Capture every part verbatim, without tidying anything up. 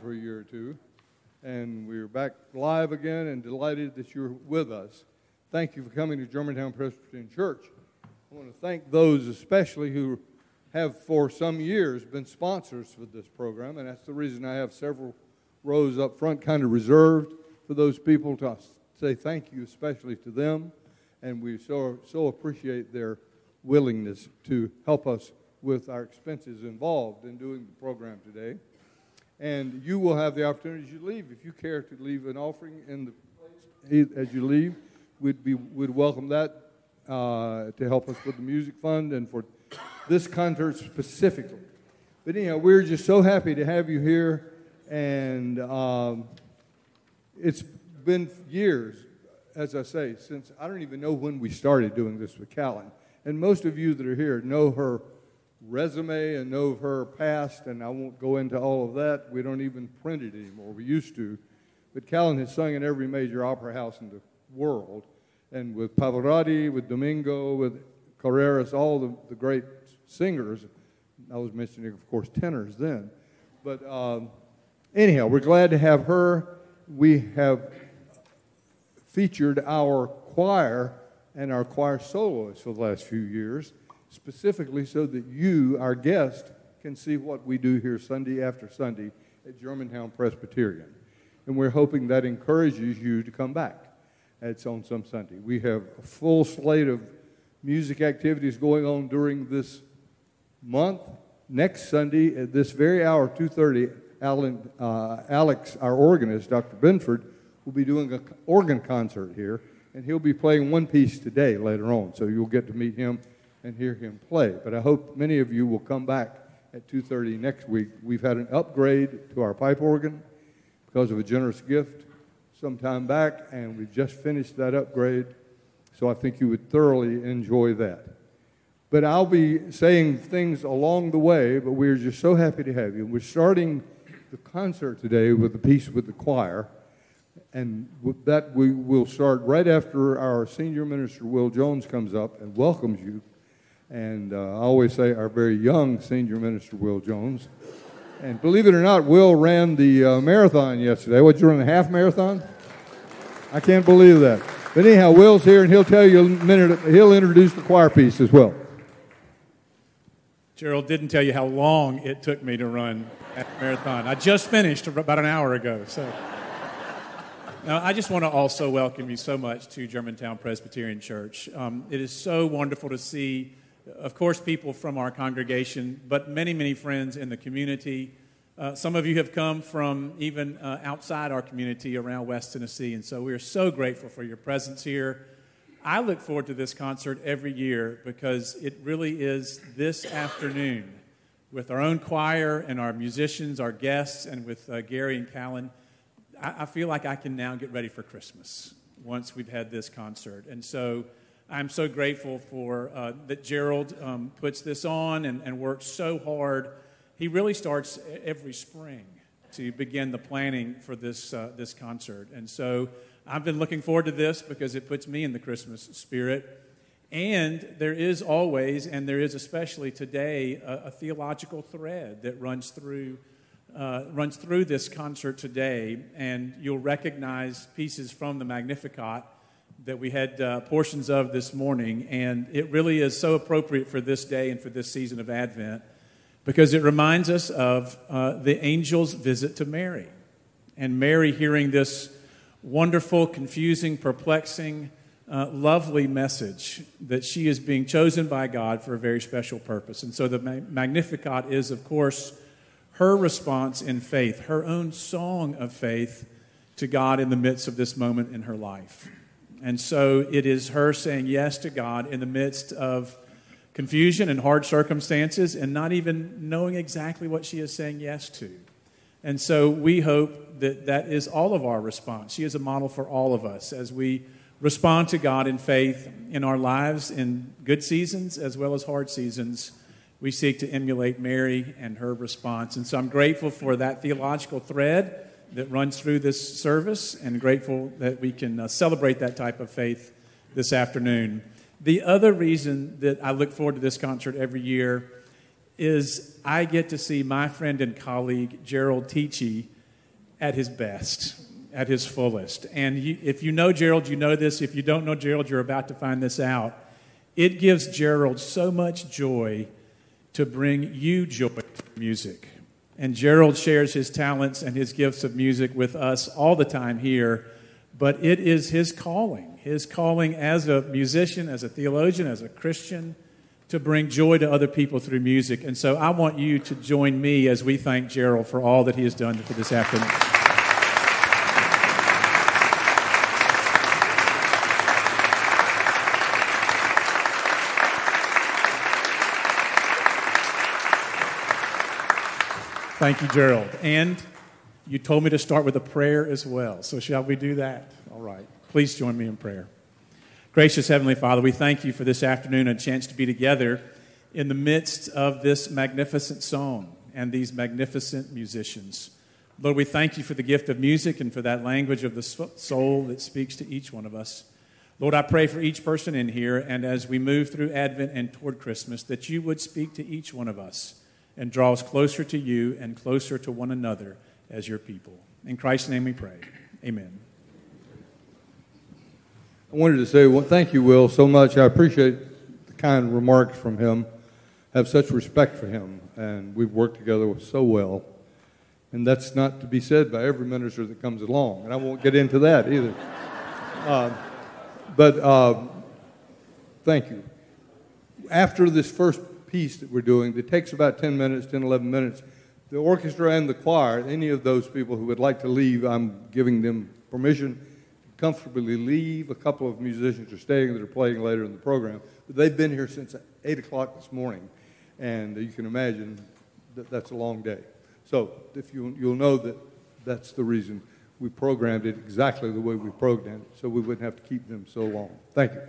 for a year or two, and we're back live again and delighted that you're with us. Thank you for coming to Germantown Presbyterian Church. I want to thank those especially who have for some years been sponsors for this program, and that's the reason I have several rows up front kind of reserved for those people to say thank you especially to them, and we so, so appreciate their willingness to help us with our expenses involved in doing the program today. And you will have the opportunity as you leave, if you care to leave an offering in the place as you leave, we'd be would welcome that uh, to help us with the music fund and for this concert specifically. But anyhow, we're just so happy to have you here, and um, it's been years, as I say, since I don't even know when we started doing this with Callan. And most of you that are here know her resume and know her past, and I won't go into all of that. We don't even print it anymore. We used to. But Callan has sung in every major opera house in the world, and with Pavarotti, with Domingo, with Carreras, all the, the great singers. I was mentioning, of course, tenors then. But um, anyhow, we're glad to have her. We have featured our choir and our choir soloists for the last few years, specifically so that you, our guest, can see what we do here Sunday after Sunday at Germantown Presbyterian. And we're hoping that encourages you to come back. It's on some Sunday. We have a full slate of music activities going on during this month. Next Sunday, at this very hour, two thirty, Alan, uh, Alex, our organist, Doctor Benford, will be doing an organ concert here. And he'll be playing one piece today later on, so you'll get to meet him and hear him play. But I hope many of you will come back at two thirty next week. We've had an upgrade to our pipe organ because of a generous gift some time back, and we've just finished that upgrade, so I think you would thoroughly enjoy that. But I'll be saying things along the way, but we're just so happy to have you. We're starting the concert today with a piece with the choir. And with that, we will start right after our senior minister, Will Jones, comes up and welcomes you. And uh, I always say our very young senior minister, Will Jones. And believe it or not, Will ran the uh, marathon yesterday. What, you run a half marathon? I can't believe that. But anyhow, Will's here, and he'll tell you a minute. He'll introduce the choir piece as well. Gerald didn't tell you how long it took me to run that marathon. I just finished about an hour ago, so... Now, I just want to also welcome you so much to Germantown Presbyterian Church. Um, it is so wonderful to see, of course, people from our congregation, but many, many friends in the community. Uh, some of you have come from even uh, outside our community around West Tennessee, and so we are so grateful for your presence here. I look forward to this concert every year because it really is this afternoon with our own choir and our musicians, our guests, and with uh, Gary and Callan. I feel like I can now get ready for Christmas once we've had this concert. And so I'm so grateful for uh, that Gerald um, puts this on and, and works so hard. He really starts every spring to begin the planning for this uh, this concert. And so I've been looking forward to this because it puts me in the Christmas spirit. And there is always, and there is especially today, a, a theological thread that runs through Uh, runs through this concert today, and you'll recognize pieces from the Magnificat that we had uh, portions of this morning, and it really is so appropriate for this day and for this season of Advent because it reminds us of uh, the angel's visit to Mary, and Mary hearing this wonderful, confusing, perplexing, uh, lovely message that she is being chosen by God for a very special purpose. And so the Magnificat is, of course, her response in faith, her own song of faith to God in the midst of this moment in her life. And so it is her saying yes to God in the midst of confusion and hard circumstances and not even knowing exactly what she is saying yes to. And so we hope that that is all of our response. She is a model for all of us as we respond to God in faith in our lives in good seasons as well as hard seasons. We seek to emulate Mary and her response. And so I'm grateful for that theological thread that runs through this service and grateful that we can uh, celebrate that type of faith this afternoon. The other reason that I look forward to this concert every year is I get to see my friend and colleague Gerald Teachy at his best, at his fullest. And you, if you know Gerald, you know this. If you don't know Gerald, you're about to find this out. It gives Gerald so much joy to bring you joy to music. And Gerald shares his talents and his gifts of music with us all the time here, but it is his calling, his calling as a musician, as a theologian, as a Christian, to bring joy to other people through music. And so I want you to join me as we thank Gerald for all that he has done for this afternoon. Thank you, Gerald. And you told me to start with a prayer as well. So shall we do that? All right. Please join me in prayer. Gracious Heavenly Father, we thank you for this afternoon and a chance to be together in the midst of this magnificent song and these magnificent musicians. Lord, we thank you for the gift of music and for that language of the soul that speaks to each one of us. Lord, I pray for each person in here, and as we move through Advent and toward Christmas, that you would speak to each one of us and draw us closer to you and closer to one another as your people. In Christ's name we pray. Amen. I wanted to say, well, thank you, Will, so much. I appreciate the kind remarks from him. I have such respect for him, and we've worked together so well. And that's not to be said by every minister that comes along, and I won't get into that either. uh, but uh, thank you. After this first piece that we're doing, it takes about ten minutes, ten, eleven minutes. The orchestra and the choir, any of those people who would like to leave, I'm giving them permission to comfortably leave. A couple of musicians are staying that are playing later in the program. But they've been here since eight o'clock this morning, and you can imagine that that's a long day. So if you, you'll know that that's the reason we programmed it exactly the way we programmed it, so we wouldn't have to keep them so long. Thank you.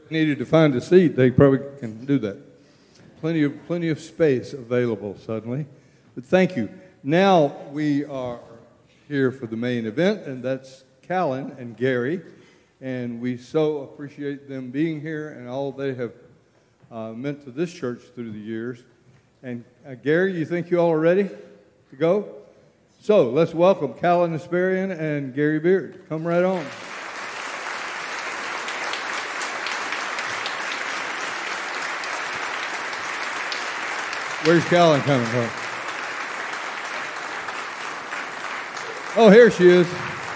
needed to find a seat, they probably can do that. Plenty of plenty of space available suddenly. But thank you. Now we are here for the main event, and that's Callan and Gary. And we so appreciate them being here and all they have uh, meant to this church through the years. And uh, Gary, you think you all are ready to go? So let's welcome Callan Asparian and Gary Beard. Come right on. Where's Callan coming from? Oh, here she is.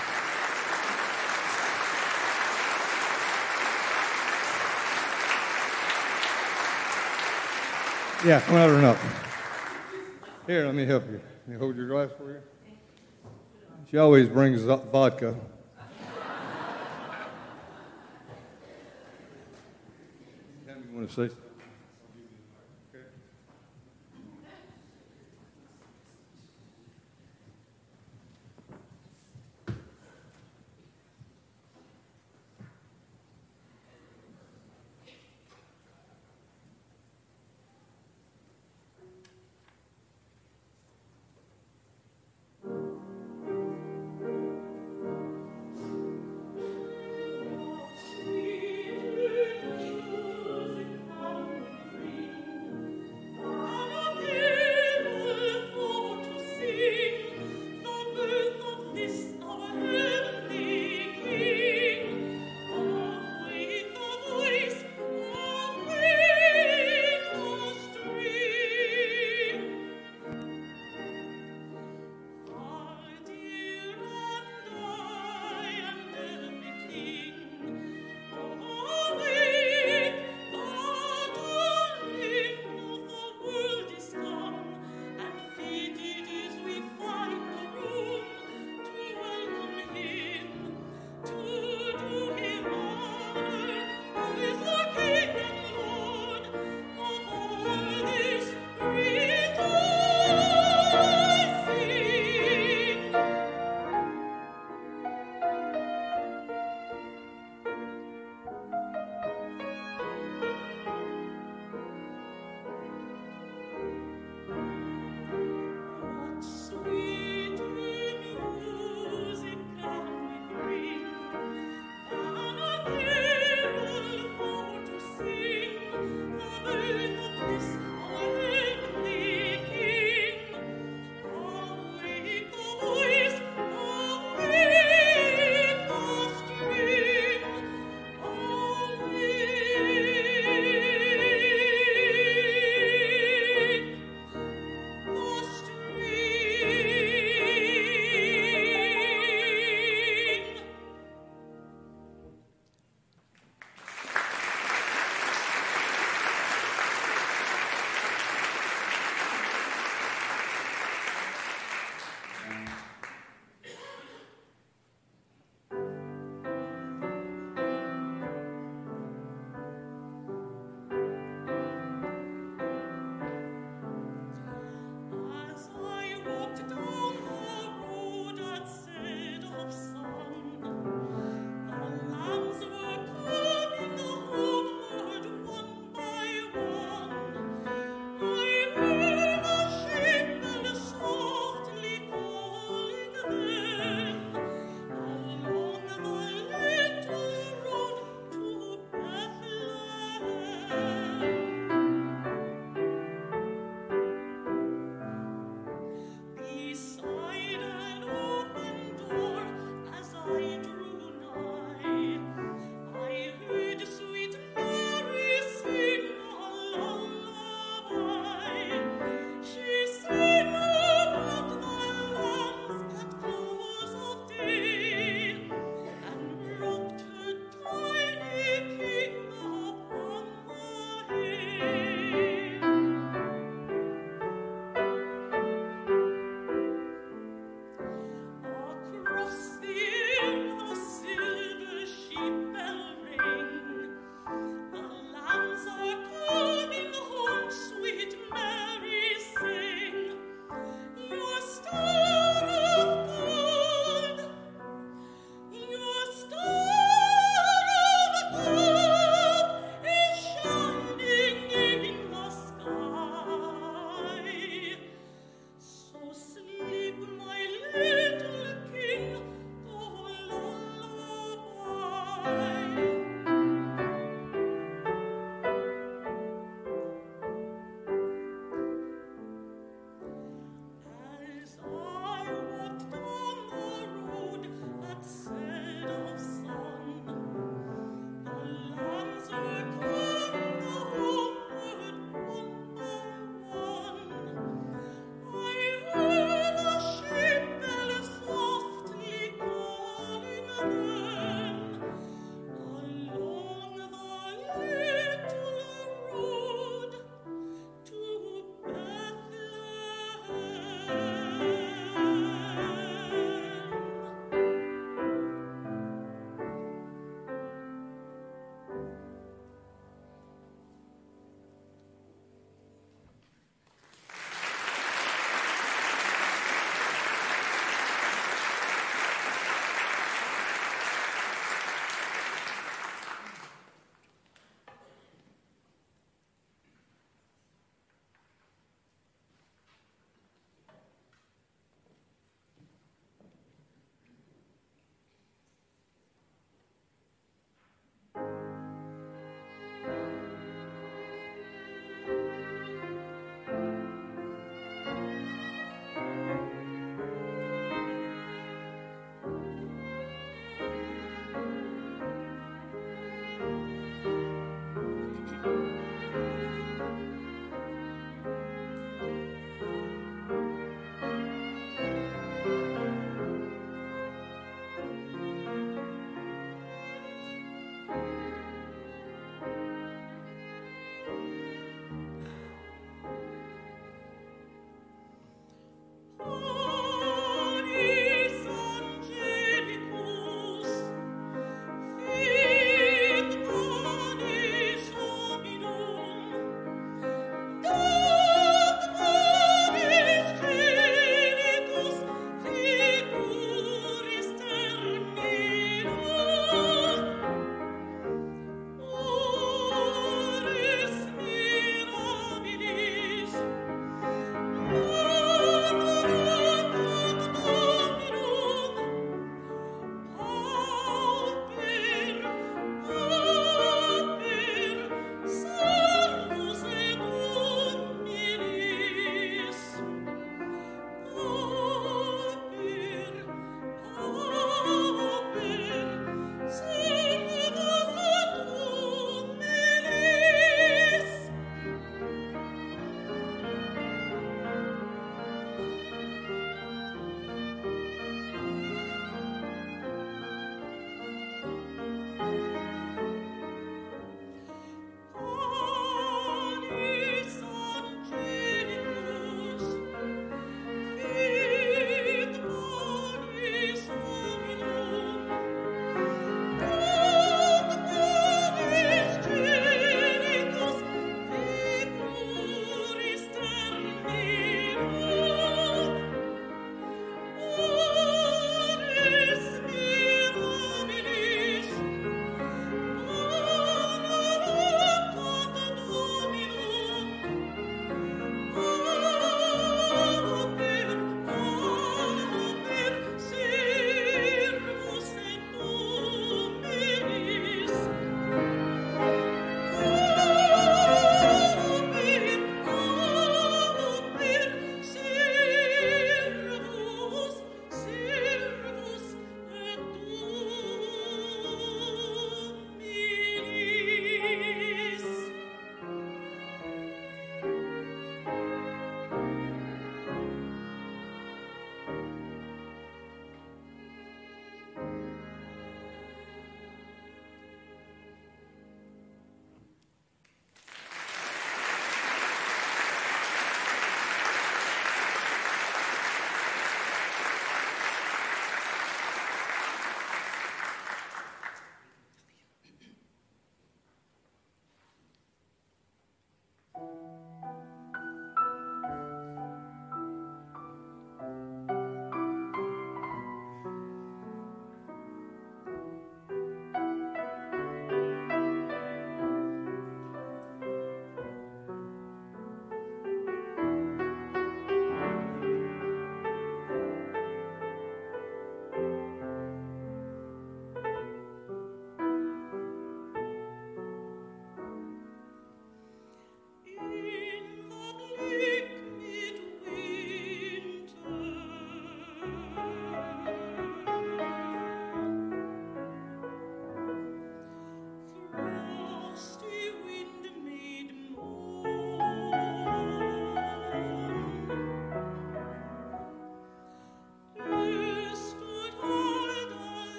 Yeah, come out or not. Here, let me help you. Let me hold your glass for you. She always brings up vodka. Anytime you want to say something. Sweet choosing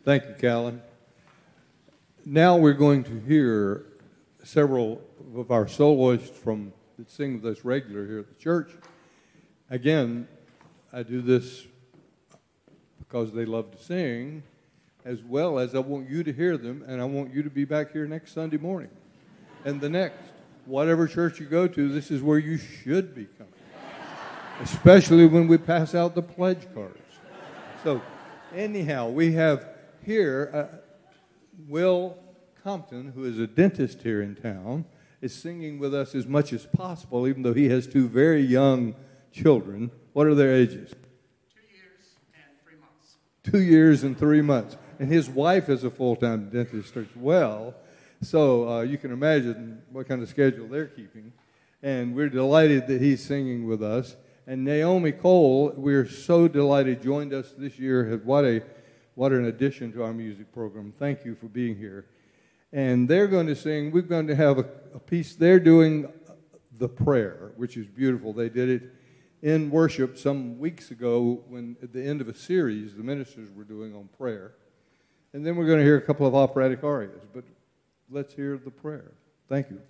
Thank you, Callan. Now we're going to hear several of our soloists from that sing with us regular here at the church. Again, I do this because they love to sing, as well as I want you to hear them, and I want you to be back here next Sunday morning and the next. Whatever church you go to, this is where you should be coming, especially when we pass out the pledge cards. So anyhow, we have here uh, Will Compton, who is a dentist here in town, is singing with us as much as possible, even though he has two very young children. What are their ages? Two years and three months. Two years and three months. And his wife is a full-time dentist as well. So uh, you can imagine what kind of schedule they're keeping. And we're delighted that he's singing with us. And Naomi Cole, we're so delighted, joined us this year. What a, what an addition to our music program. Thank you for being here. And they're going to sing, we're going to have a, a piece, they're doing the prayer, which is beautiful. They did it in worship some weeks ago when at the end of a series the ministers were doing on prayer. And then we're going to hear a couple of operatic arias. But let's hear the prayer. Thank you.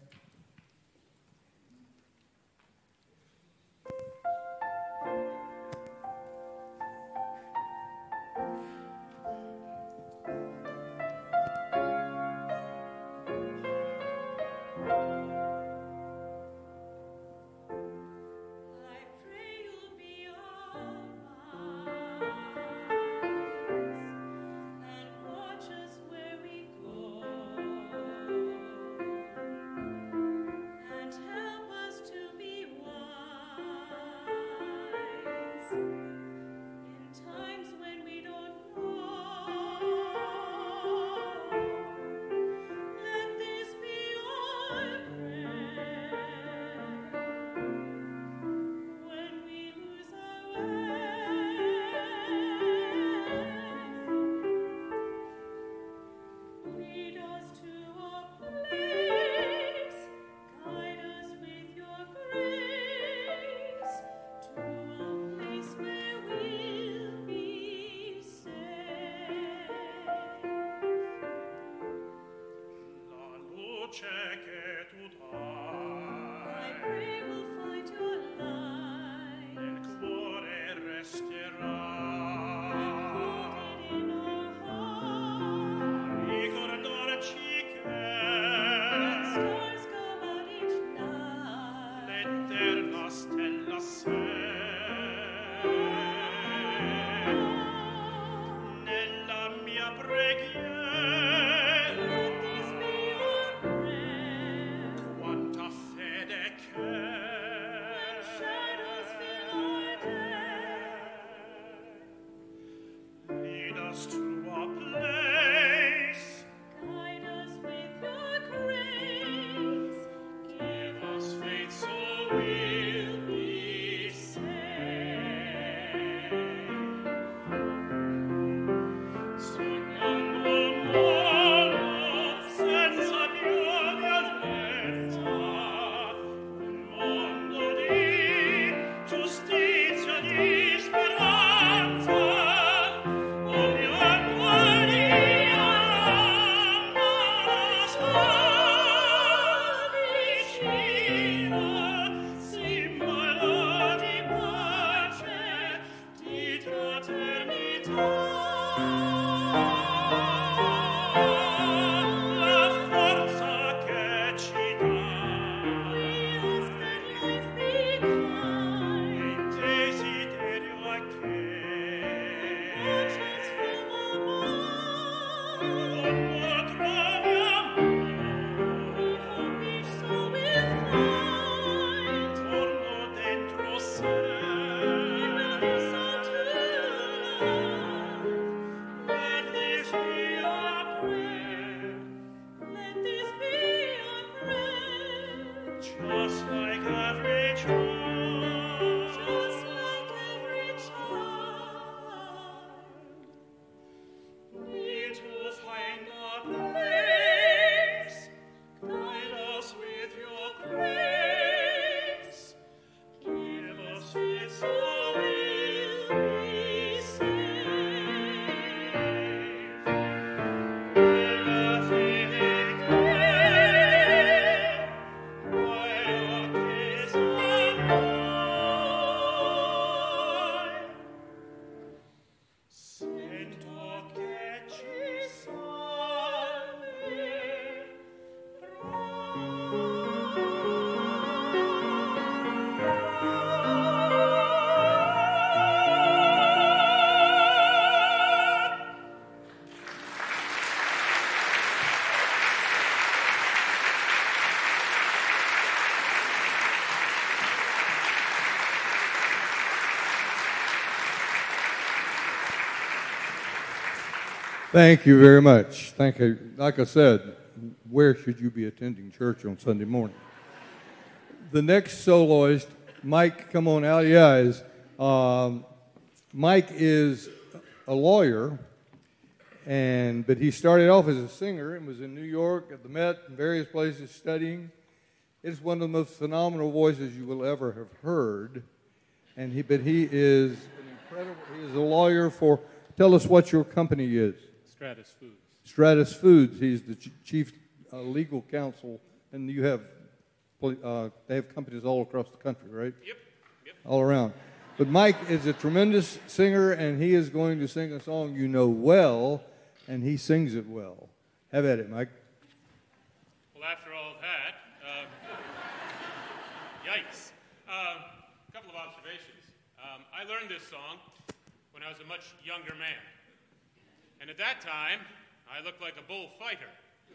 Thank you very much. Thank you. Like I said, where should you be attending church on Sunday morning? The next soloist, Mike, come on out. Yeah, is um, Mike is a lawyer, and but he started off as a singer and was in New York at the Met and various places studying. It's one of the most phenomenal voices you will ever have heard, and he but he is an incredible. He is a lawyer for. Tell us what your company is. Stratus Foods. Stratus Foods. He's the ch- chief uh, legal counsel, and you have uh, they have companies all across the country, right? Yep, yep. All around. But Mike is a tremendous singer, and he is going to sing a song you know well, and he sings it well. Have at it, Mike. Well, after all that, um, yikes. Um, a couple of observations. Um, I learned this song when I was a much younger man. And at that time, I looked like a bullfighter.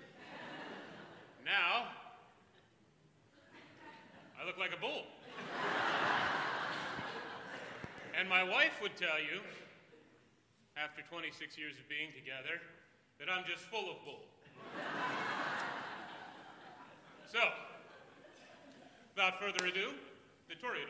Now, I look like a bull. And my wife would tell you, after twenty-six years of being together, that I'm just full of bull. So, without further ado, the Toreador.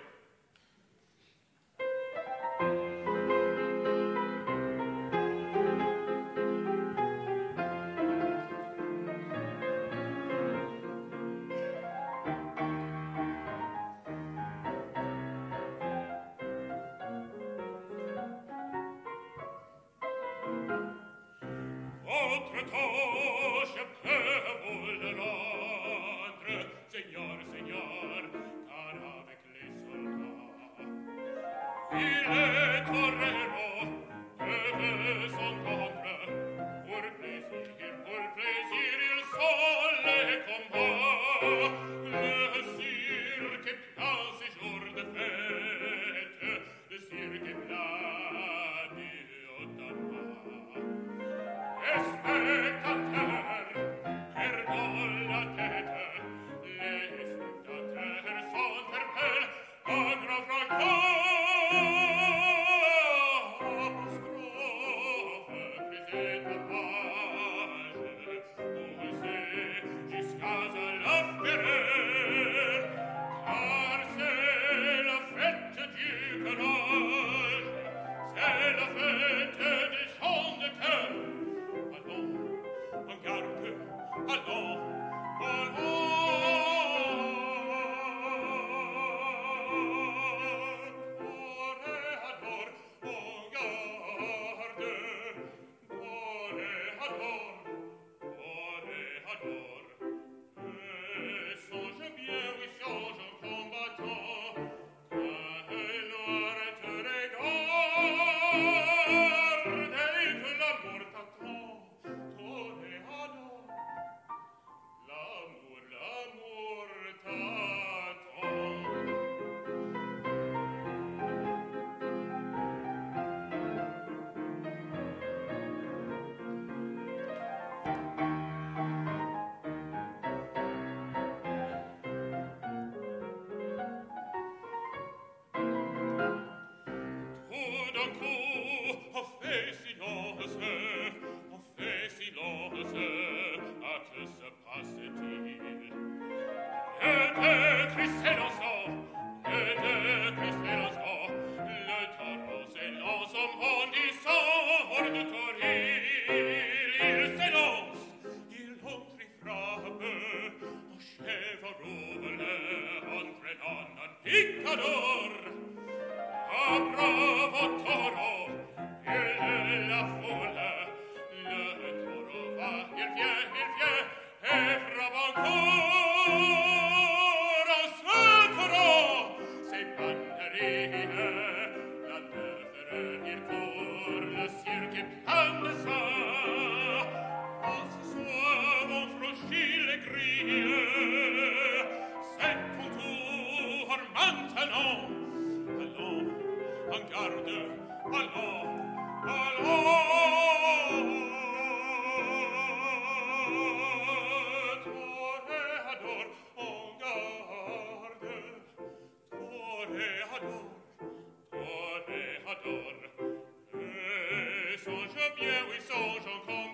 Songe bien, oui, songe encore.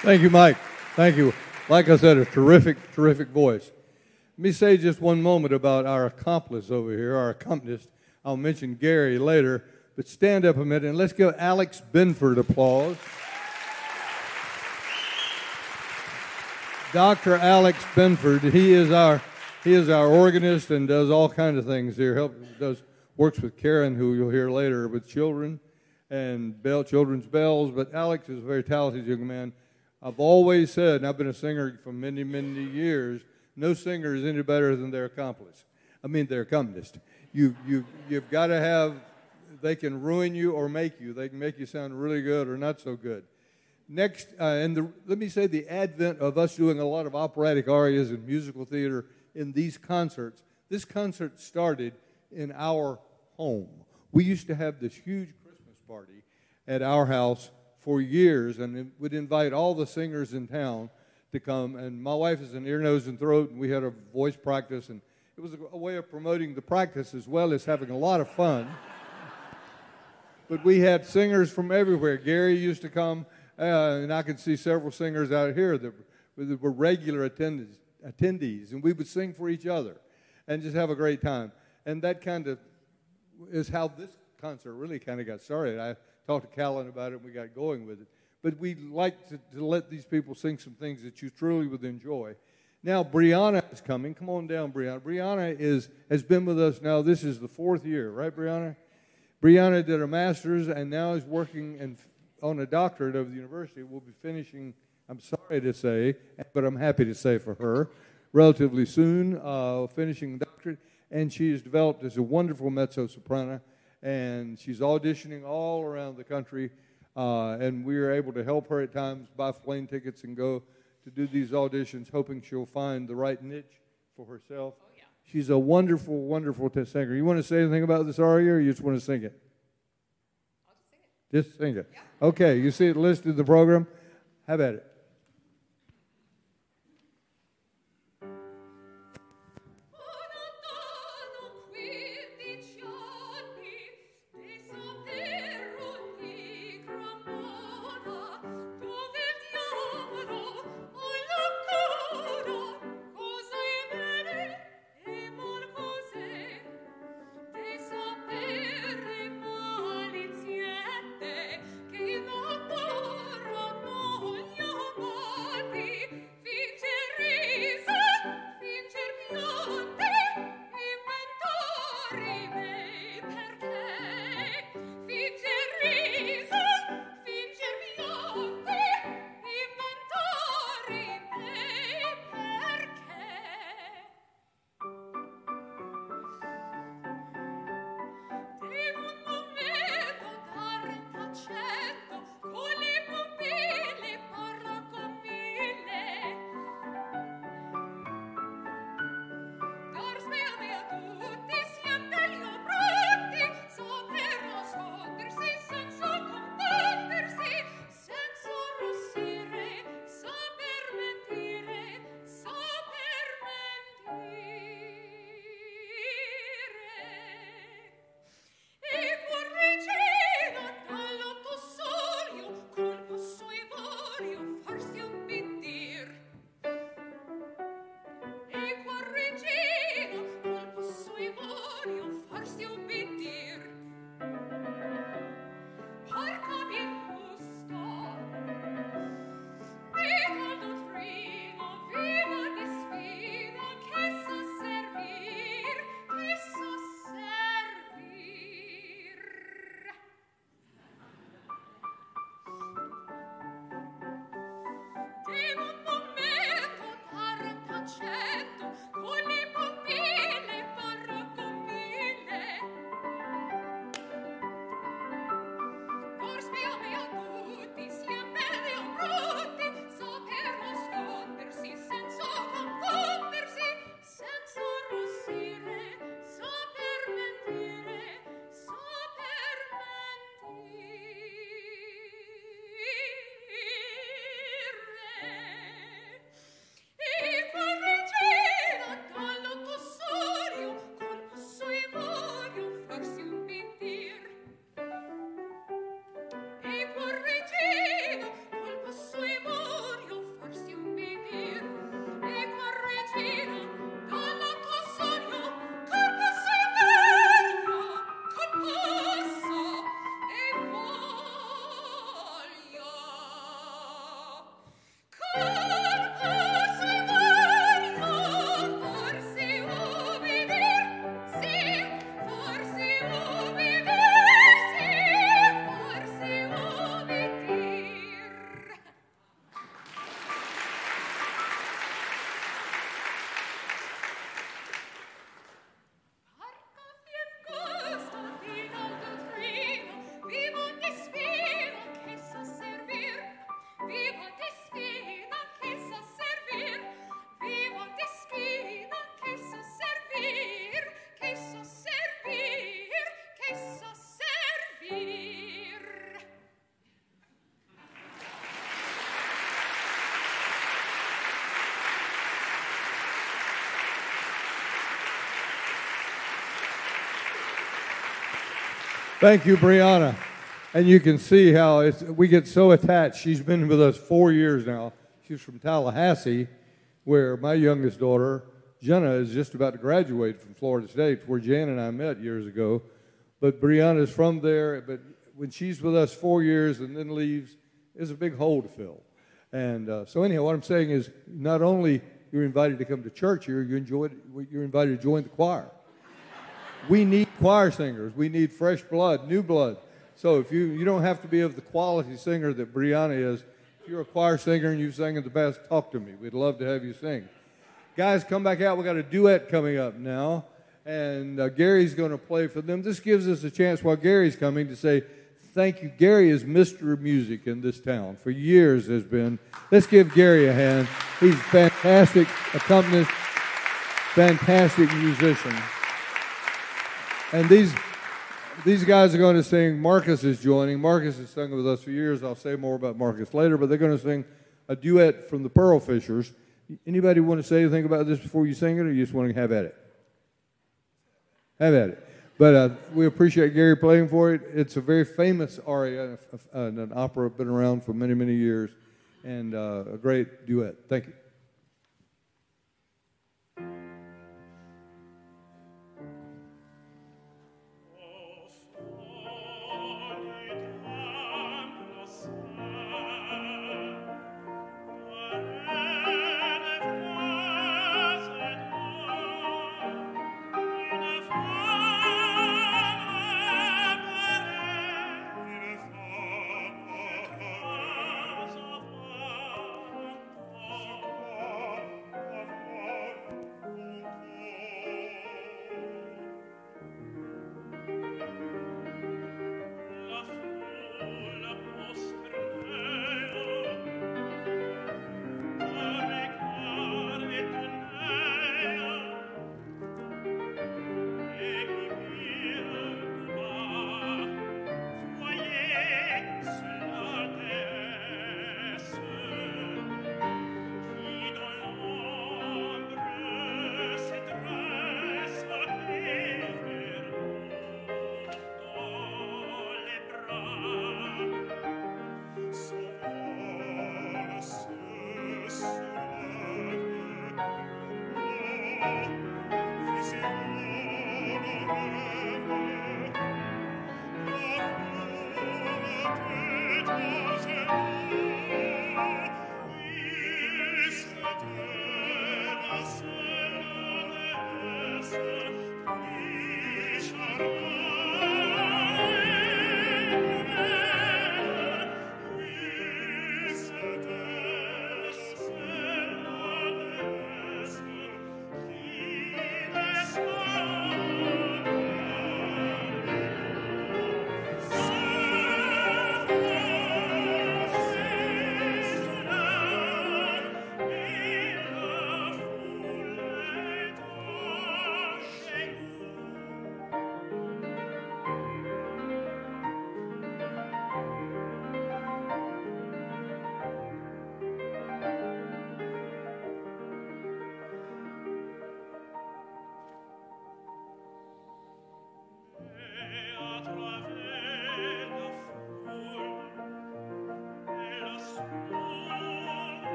Thank you, Mike. Thank you. Like I said, a terrific, terrific voice. Let me say just one moment about our accomplice over here, our accompanist. I'll mention Gary later, but stand up a minute and let's give Alex Benford applause. Doctor Alex Benford, he is our he is our organist and does all kinds of things here. Help does works with Karen, who you'll hear later, with children and bell children's bells. But Alex is a very talented young man. I've always said, and I've been a singer for many, many years, no singer is any better than their accomplice. I mean, their accompanist. You, you, you've got to have, they can ruin you or make you. They can make you sound really good or not so good. Next, uh, and the, let me say the advent of us doing a lot of operatic arias and musical theater in these concerts. This concert started in our home. We used to have this huge Christmas party at our house for years, and it would invite all the singers in town to come. And my wife is an ear, nose, and throat, and we had a voice practice, and it was a, a way of promoting the practice as well as having a lot of fun. But we had singers from everywhere. Gary used to come, uh, and I could see several singers out here that were, that were regular attendees, attendees, and we would sing for each other and just have a great time. And that kind of is how this concert really kind of got started. I talked to Callan about it, and we got going with it. But we like to, to let these people sing some things that you truly would enjoy. Now, Brianna is coming. Come on down, Brianna. Brianna is has been with us now. This is the fourth year, right, Brianna? Brianna did a master's and now is working in, on a doctorate over the university. We'll be finishing, I'm sorry to say, but I'm happy to say for her, relatively soon, uh, finishing the doctorate. And she has developed as a wonderful mezzo-soprano, and she's auditioning all around the country, uh, and we are able to help her at times buy plane tickets and go to do these auditions, hoping she'll find the right niche for herself. Oh, yeah. She's a wonderful, wonderful test singer. You want to say anything about this aria, or you just want to sing it? I'll just sing it. Just sing it. Yeah. Okay, you see it listed in the program? Have at it. Che in amor non voglio Thank you, Brianna. And you can see how it's, we get so attached. She's been with us four years now. She's from Tallahassee, where my youngest daughter, Jenna, is just about to graduate from Florida State, where Jan and I met years ago. But Brianna is from there. But when she's with us four years and then leaves, it's a big hole to fill. And uh, so anyhow, what I'm saying is not only you're invited to come to church here, you enjoyed, you're invited to join the choir. We need choir singers. We need fresh blood, new blood. So if you, you don't have to be of the quality singer that Brianna is. If you're a choir singer and you sing it the best, talk to me. We'd love to have you sing. Guys, come back out. We got a duet coming up now. And uh, Gary's going to play for them. This gives us a chance while Gary's coming to say thank you. Gary is Mister Music in this town. For years has been. Let's give Gary a hand. He's a fantastic accompanist, fantastic musician. And these these guys are going to sing. Marcus is joining. Marcus has sung with us for years. I'll say more about Marcus later, but they're going to sing a duet from the Pearl Fishers. Anybody want to say anything about this before you sing it, or you just want to have at it? Have at it. But uh, we appreciate Gary playing for it. It's a very famous aria, uh, an opera been around for many, many years, and uh, a great duet. Thank you.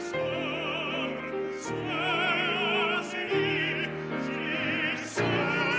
Sing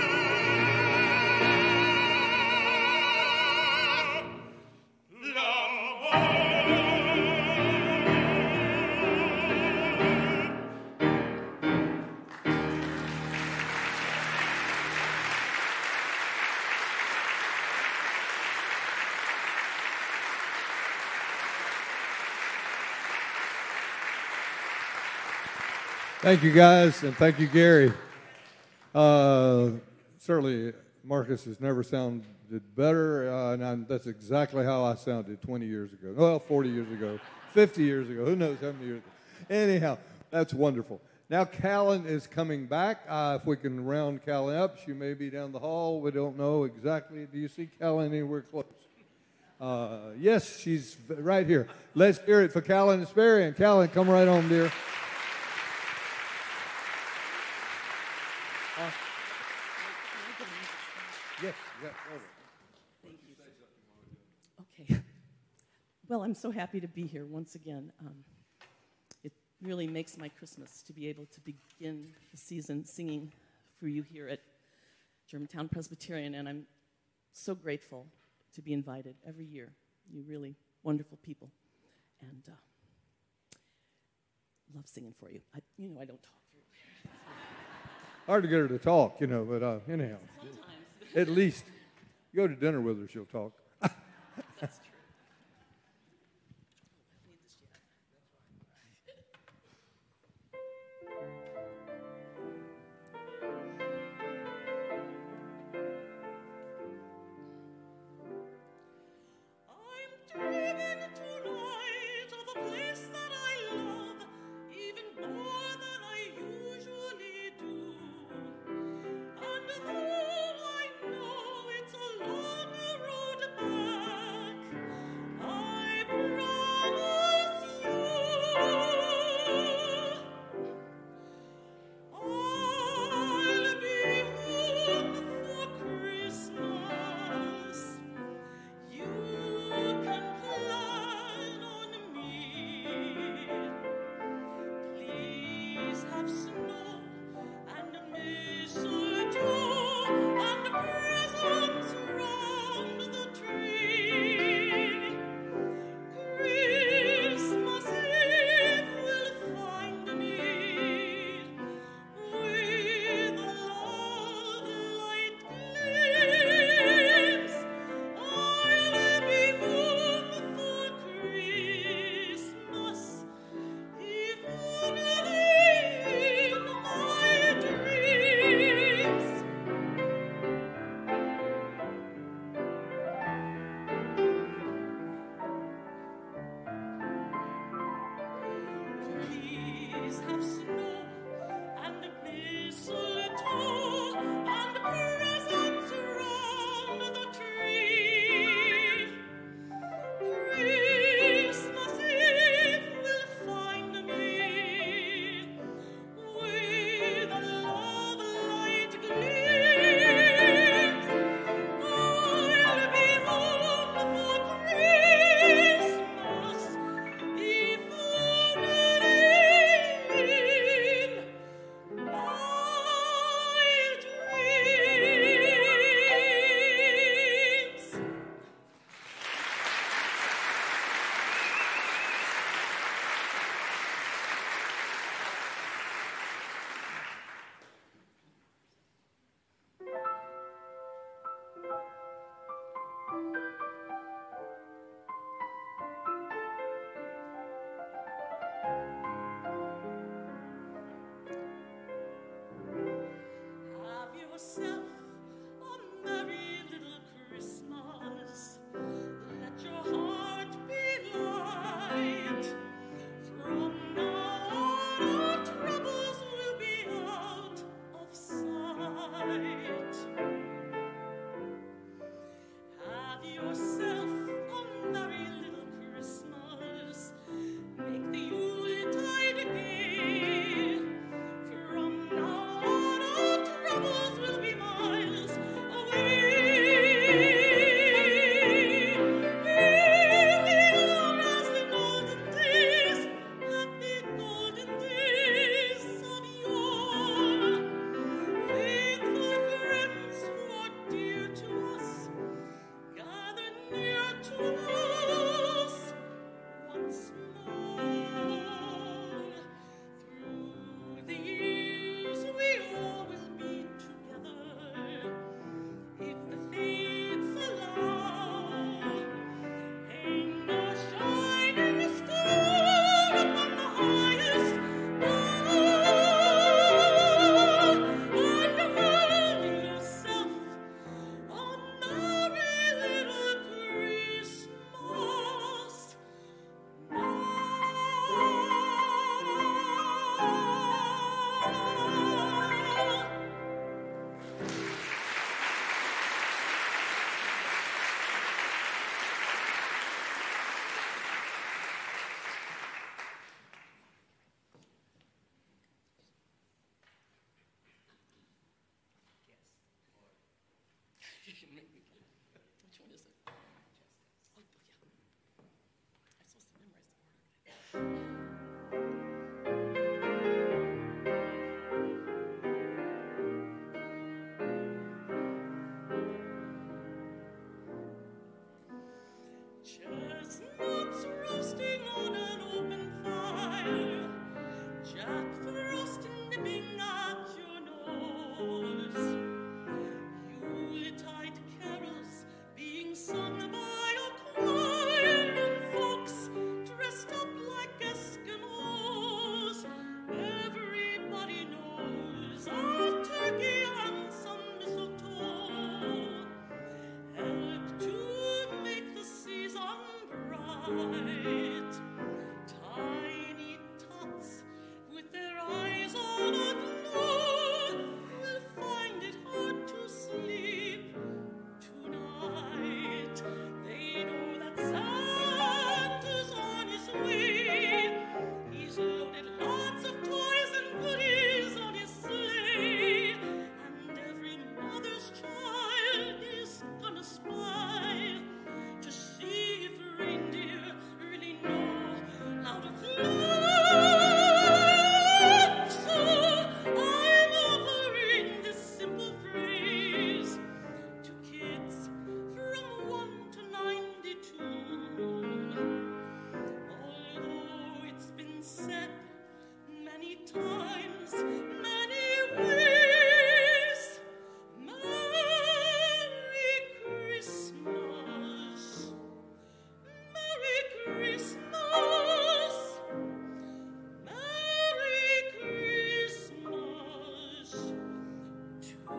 Thank you, guys, and thank you, Gary. Uh, certainly, Marcus has never sounded better, uh, and I'm, that's exactly how I sounded twenty years ago. Well, forty years ago, fifty years ago. Who knows how many years ago. Anyhow, that's wonderful. Now, Callan is coming back. Uh, if we can round Callan up, she may be down the hall. We don't know exactly. Do you see Callan anywhere close? Uh, yes, she's right here. Let's hear it for Callan Sperry. And Callan, come right on, dear. Uh, yes, yes, over. Thank you. Okay. Well, I'm so happy to be here once again. Um, it really makes my Christmas to be able to begin the season singing for you here at Germantown Presbyterian, and I'm so grateful to be invited every year. You really wonderful people, and uh, love singing for you. I, you know, I don't talk very well. Hard to get her to talk, you know, but uh, anyhow. Sometimes. At least you go to dinner with her, she'll talk. That's true. And though I know it's a long road Which one is it? Oh, yeah. I'm supposed to memorize the word. Chestnuts roasting on an open fire, Jack Frost nipping at your nose, Yuletide carols being sung by a choir, and folks dressed up like Eskimos. Everybody knows a turkey and some mistletoe help to make the season bright. Tiny tots with their eyes on aglow will find it hard to sleep tonight. They know that Santa's on his way. He's loaded lots of toys and goodies on his sleigh, and every mother's child is gonna spy to see if reindeer really know how to fly. So I'm offering this simple phrase to kids from one to ninety-two. Although it's been said many times, many ways, Merry Christmas, Merry Christmas, Merry Christmas to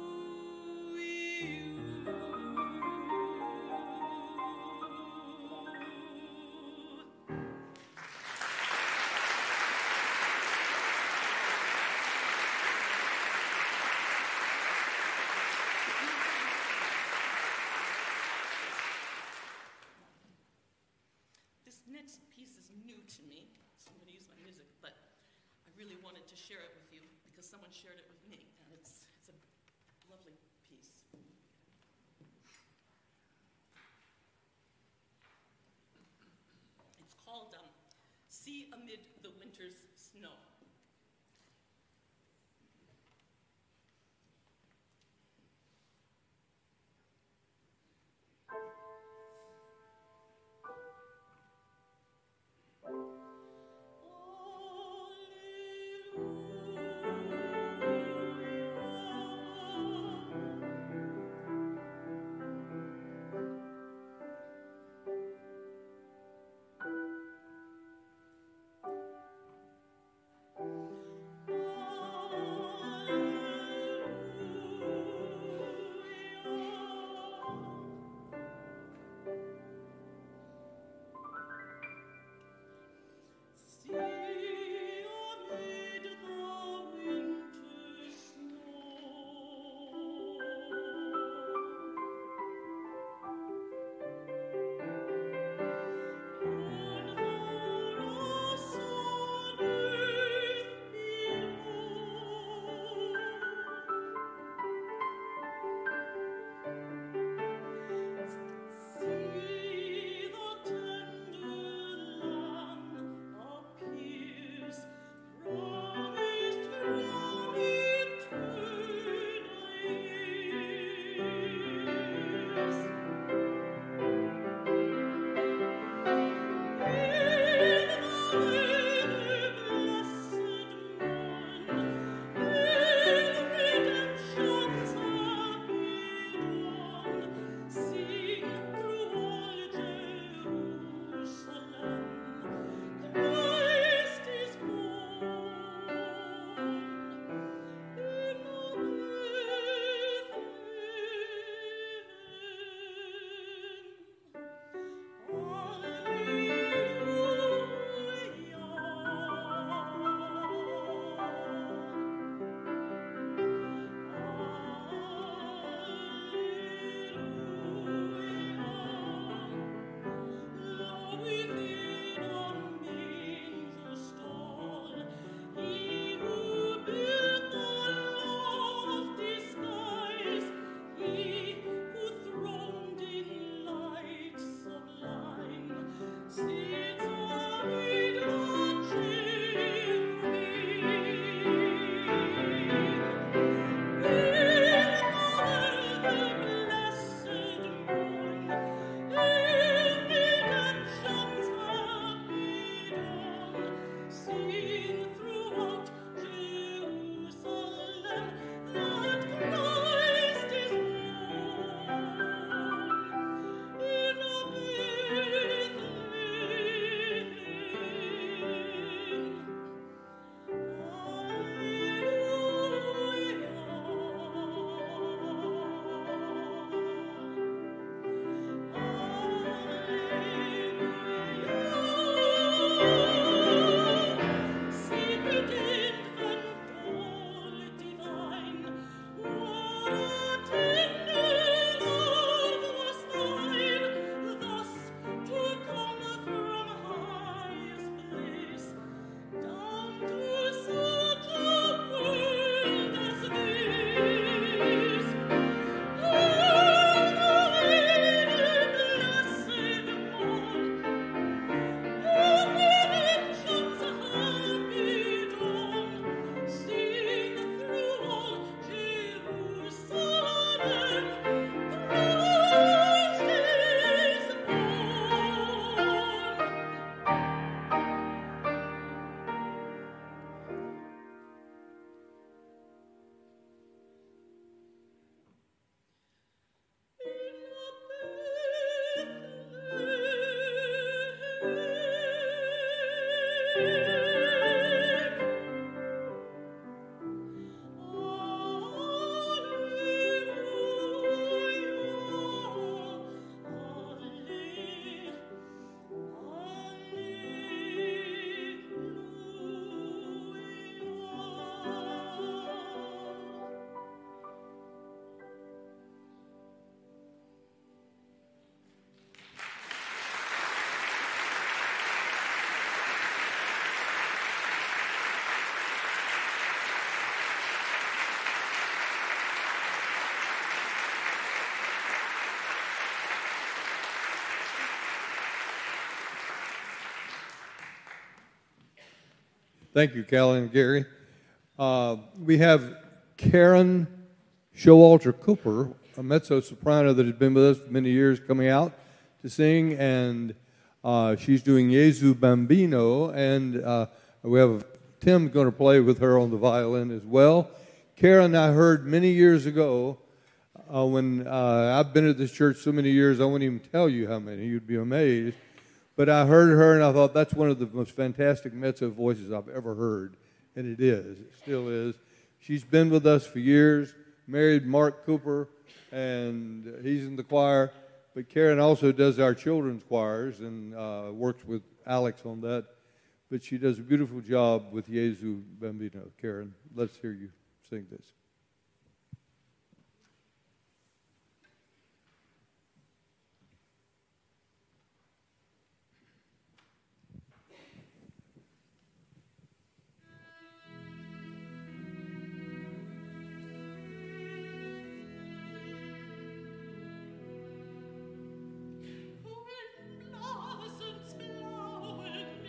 you. This next piece is new to me, so I'm going to use my music, but I really wanted to share it with you because someone shared it with me, and it's, it's a lovely piece. It's called um, Sea Amid the Winter's Snow. Thank you, Callie and Gary. Uh, we have Karen Showalter Cooper, a mezzo-soprano that has been with us for many years, coming out to sing, and uh, she's doing Jesu Bambino, and uh, we have Tim going to play with her on the violin as well. Karen, I heard many years ago, uh, when uh, I've been at this church so many years, I won't even tell you how many, you'd be amazed. But I heard her, and I thought, that's one of the most fantastic mezzo voices I've ever heard. And it is. It still is. She's been with us for years, married Mark Cooper, and he's in the choir. But Karen also does our children's choirs and uh, works with Alex on that. But she does a beautiful job with Jesu Bambino. Karen, let's hear you sing this.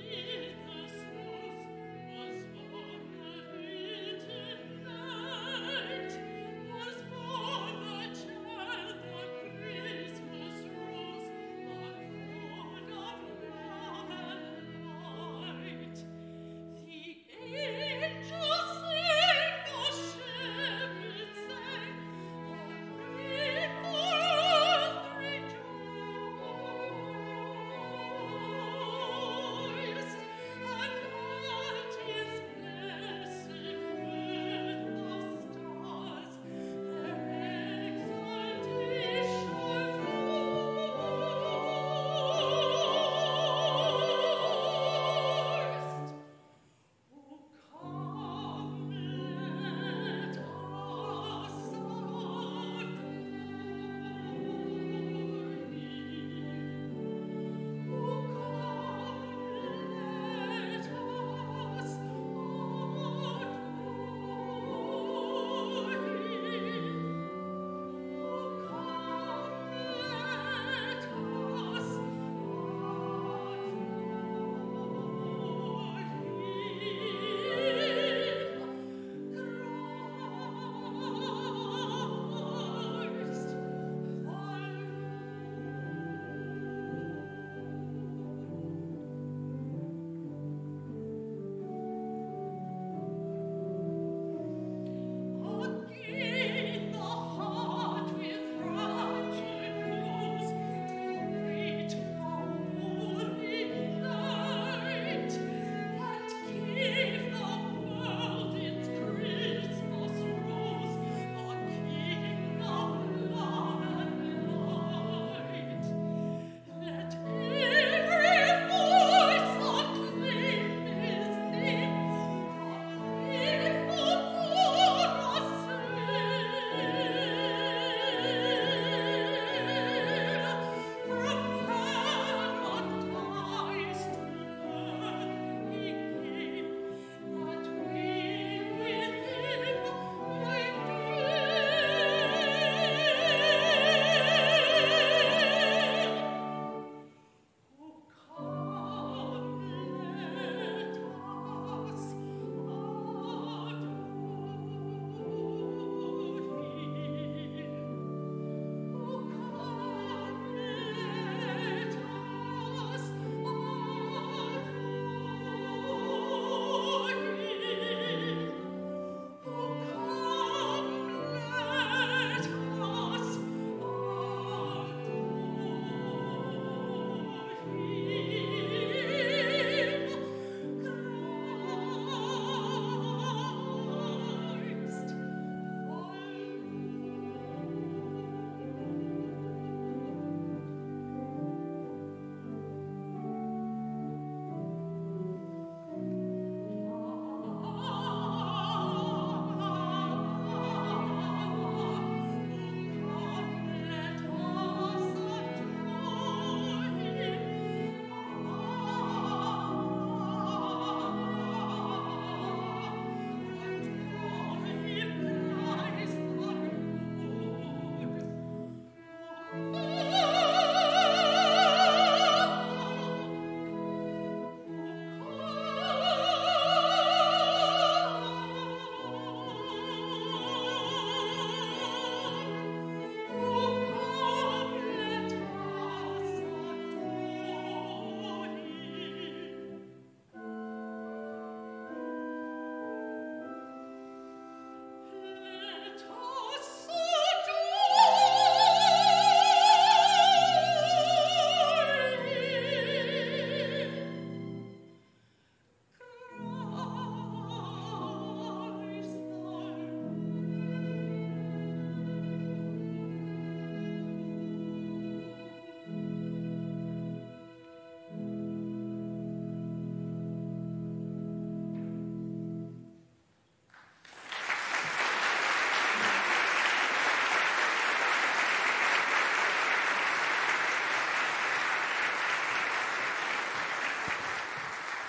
Was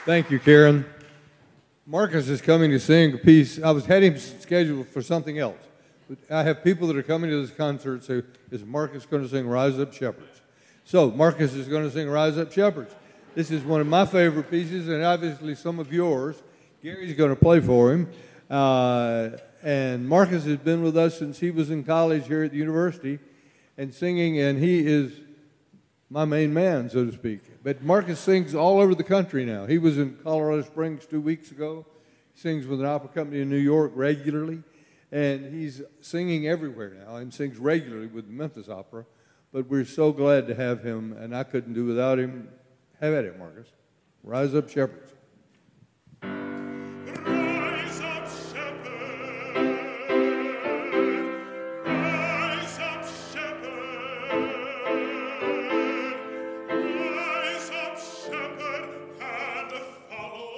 Thank you, Karen. Marcus is coming to sing a piece. I was had him scheduled for something else. But I have people that are coming to this concert say, is Marcus going to sing Rise Up Shepherds? So Marcus is going to sing Rise Up Shepherds. This is one of my favorite pieces, and obviously some of yours. Gary's going to play for him. Uh, and Marcus has been with us since he was in college here at the university and singing, and he is my main man, so to speak. But Marcus sings all over the country now. He was in Colorado Springs two weeks ago. He sings with an opera company in New York regularly, and he's singing everywhere now and sings regularly with the Memphis Opera. But we're so glad to have him, and I couldn't do without him. Have at it, Marcus. Rise Up Shepherds. Rise up, shepherd. Rise up, shepherd. Rise up, shepherd, and follow.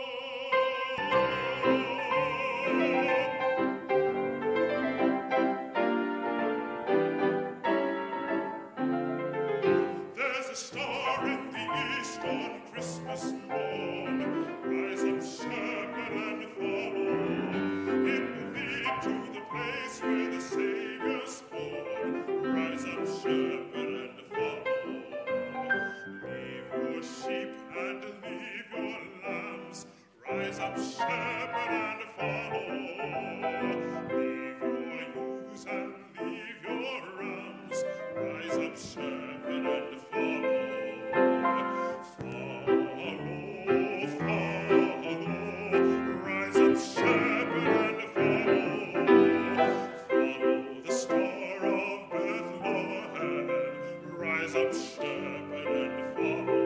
There's a star in the east on Christmas morn. Rise up, shepherd, and follow. It will lead to the place where the Savior's born. Rise up, shepherd, and follow. Leave your sheep and leave your lambs. Rise up, shepherd, and follow. Leave your ewes and leave your rams. Rise up, shepherd, and follow. Follow, follow. Rise up, shepherd, and follow. Follow the star of Bethlehem. Rise up, shepherd, and follow.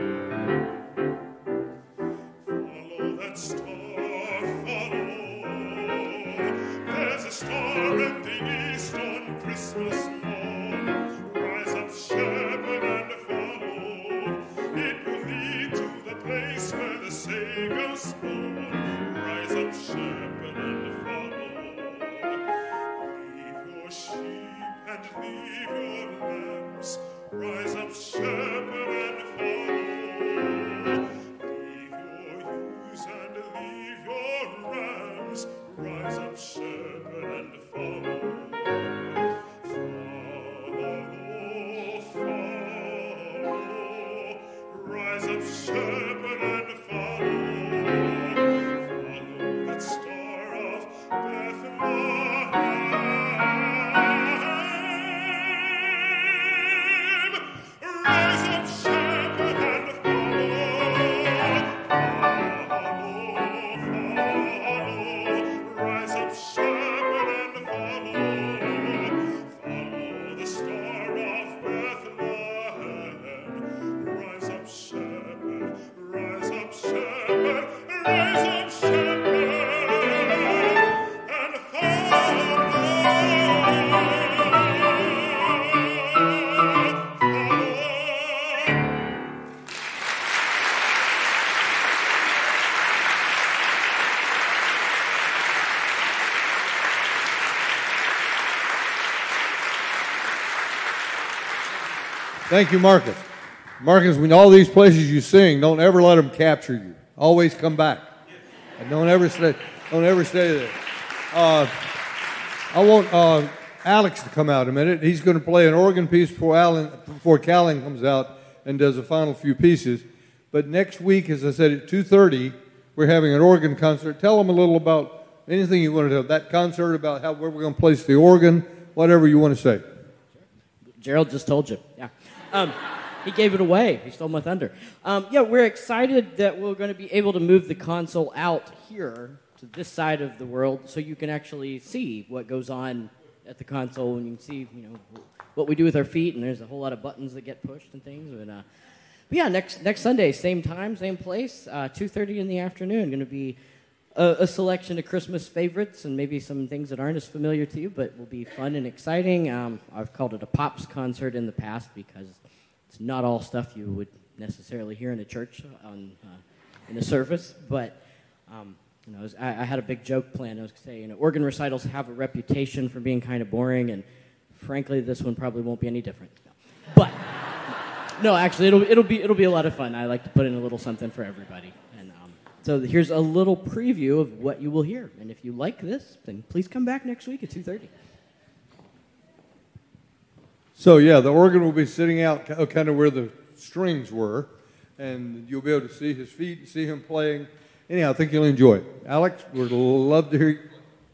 Follow that star, follow. There's a star in the east on Christmas morn. Rise up, shepherd, and follow. It will lead to the place where the Savior's born. Rise up, shepherd, and follow. Leave your sheep and leave your lambs. Rise up, shepherd, and follow. Leave your ewes and leave your rams. Rise up, shepherd, and follow. Follow, follow. Rise up, shepherd, and follow. Follow that star of Bethlehem. Rise up, shepherd, and follow. Follow, follow. Rise up, shepherd, and follow. Follow the star of Bethlehem. Rise up, shepherd. Rise up, shepherd. Rise up, shepherd, and follow. Thank you, Marcus. Marcus, when all these places you sing, don't ever let them capture you. Always come back. And don't ever stay, don't ever stay there. Uh, I want uh, Alex to come out a minute. He's going to play an organ piece before Alan, before Callan comes out and does the final few pieces. But next week, as I said, at two thirty, we're having an organ concert. Tell them a little about anything you want to tell. That concert, about how where we're going to place the organ, whatever you want to say. Gerald just told you. Yeah. Um, he gave it away. He stole my thunder. Um, yeah, we're excited that we're going to be able to move the console out here to this side of the world so you can actually see what goes on at the console, and you can see, you know, what we do with our feet, and there's a whole lot of buttons that get pushed and things. But, uh, but yeah, next next Sunday, same time, same place, uh, two thirty in the afternoon. Going to be a, a selection of Christmas favorites and maybe some things that aren't as familiar to you, but will be fun and exciting. Um, I've called it a Pops concert in the past because it's not all stuff you would necessarily hear in a church on uh, in a service, but um, you know, I, was, I, I had a big joke planned. I was going to say, you know, organ recitals have a reputation for being kind of boring, and frankly, this one probably won't be any different. No. But no, actually, it'll it'll be it'll be a lot of fun. I like to put in a little something for everybody, and um, So here's a little preview of what you will hear. And if you like this, then please come back next week at two thirty. So, yeah, the organ will be sitting out kind of where the strings were, and you'll be able to see his feet and see him playing. Anyhow, I think you'll enjoy it. Alex, we'd love to hear you.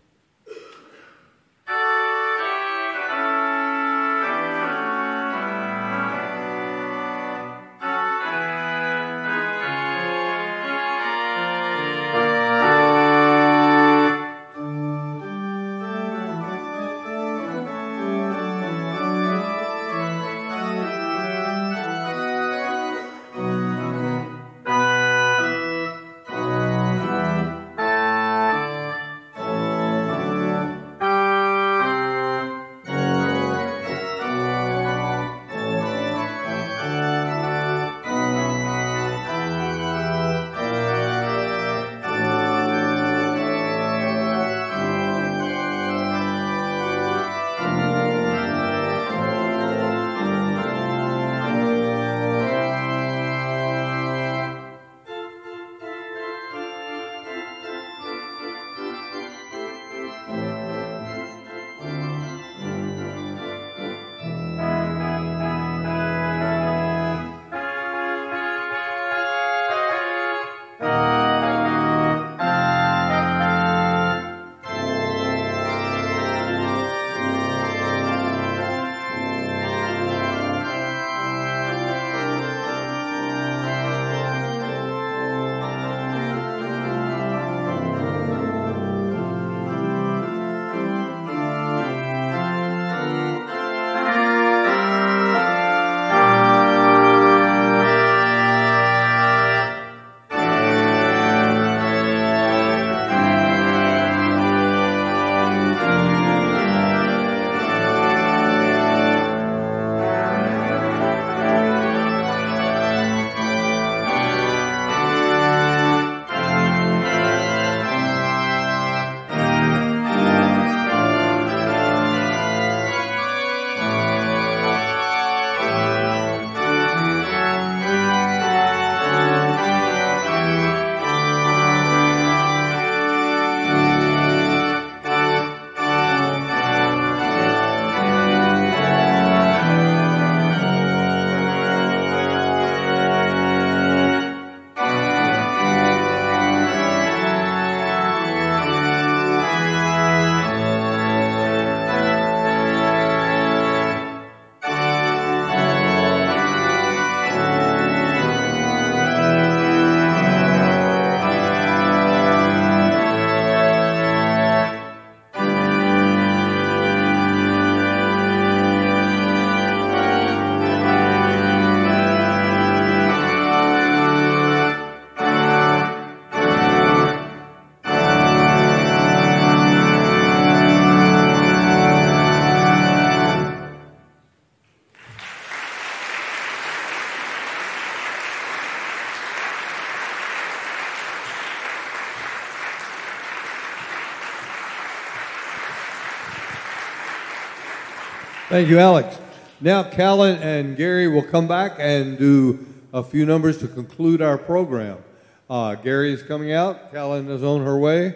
Thank you, Alex. Now, Callan and Gary will come back and do a few numbers to conclude our program. Uh, Gary is coming out. Callan is on her way.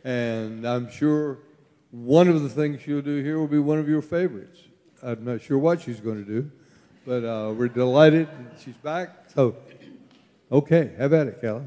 And I'm sure one of the things she'll do here will be one of your favorites. I'm not sure what she's going to do, but uh, we're delighted that she's back. So, okay, have at it, Callan.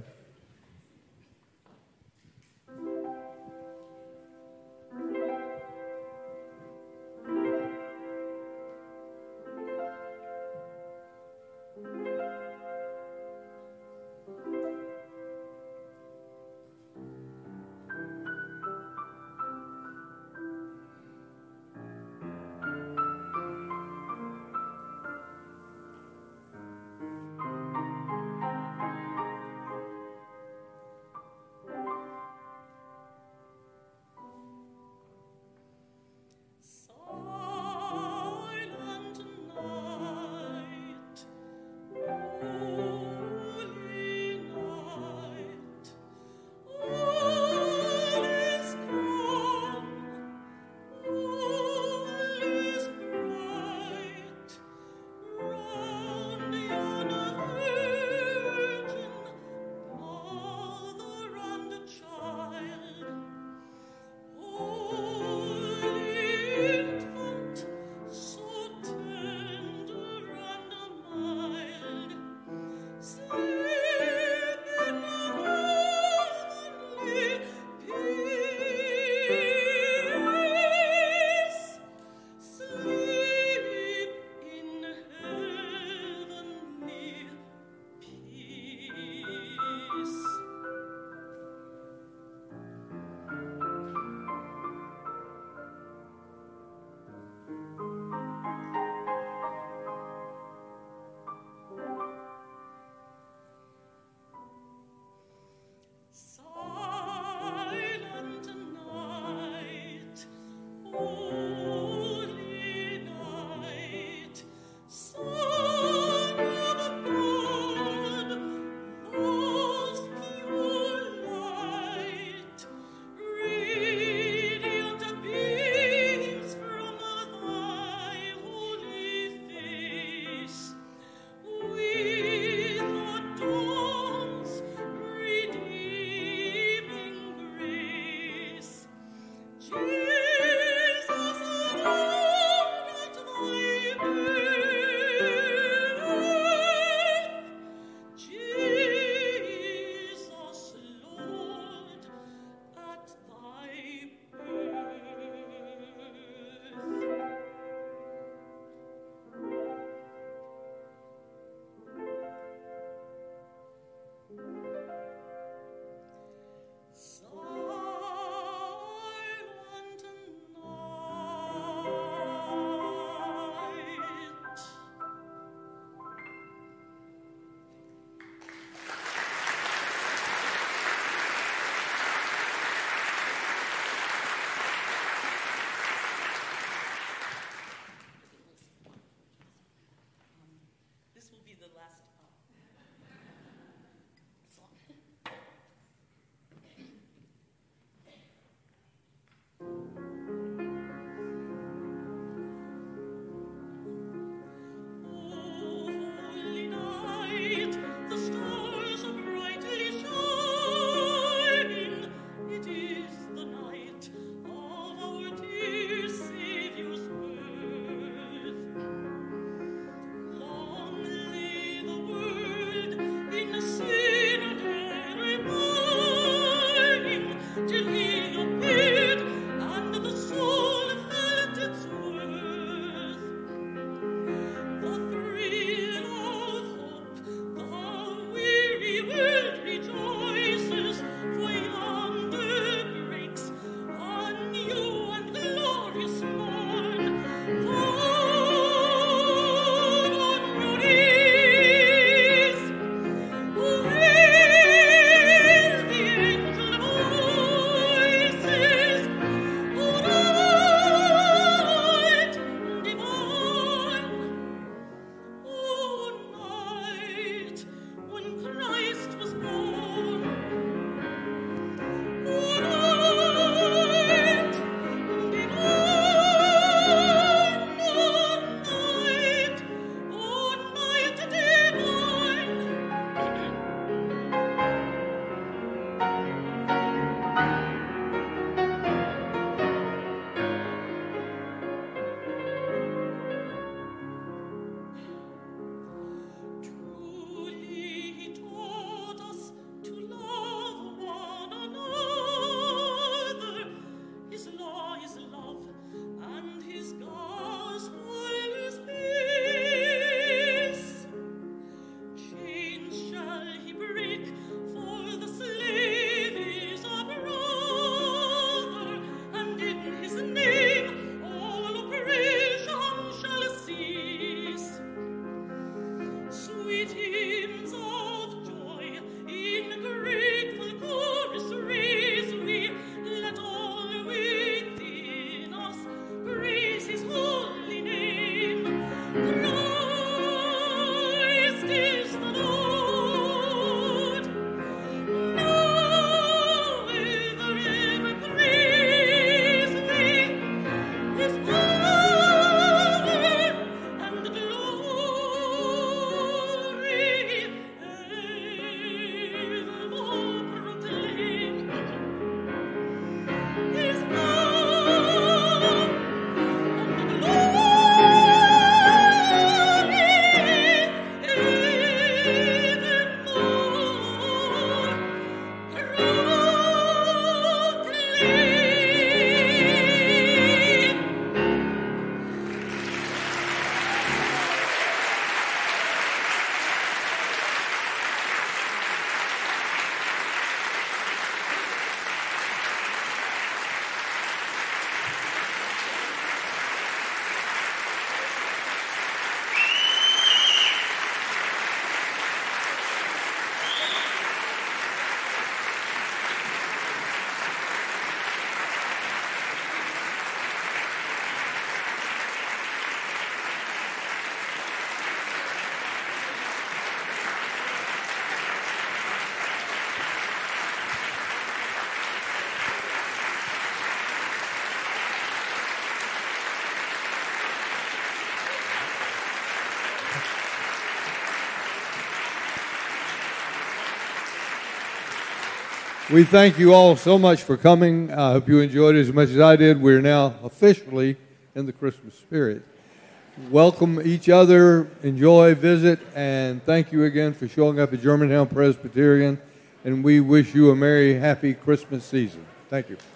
We thank you all so much for coming. I hope you enjoyed it as much as I did. We're now officially in the Christmas spirit. Welcome each other, enjoy, visit, and thank you again for showing up at Germantown Presbyterian. And we wish you a merry, happy Christmas season. Thank you.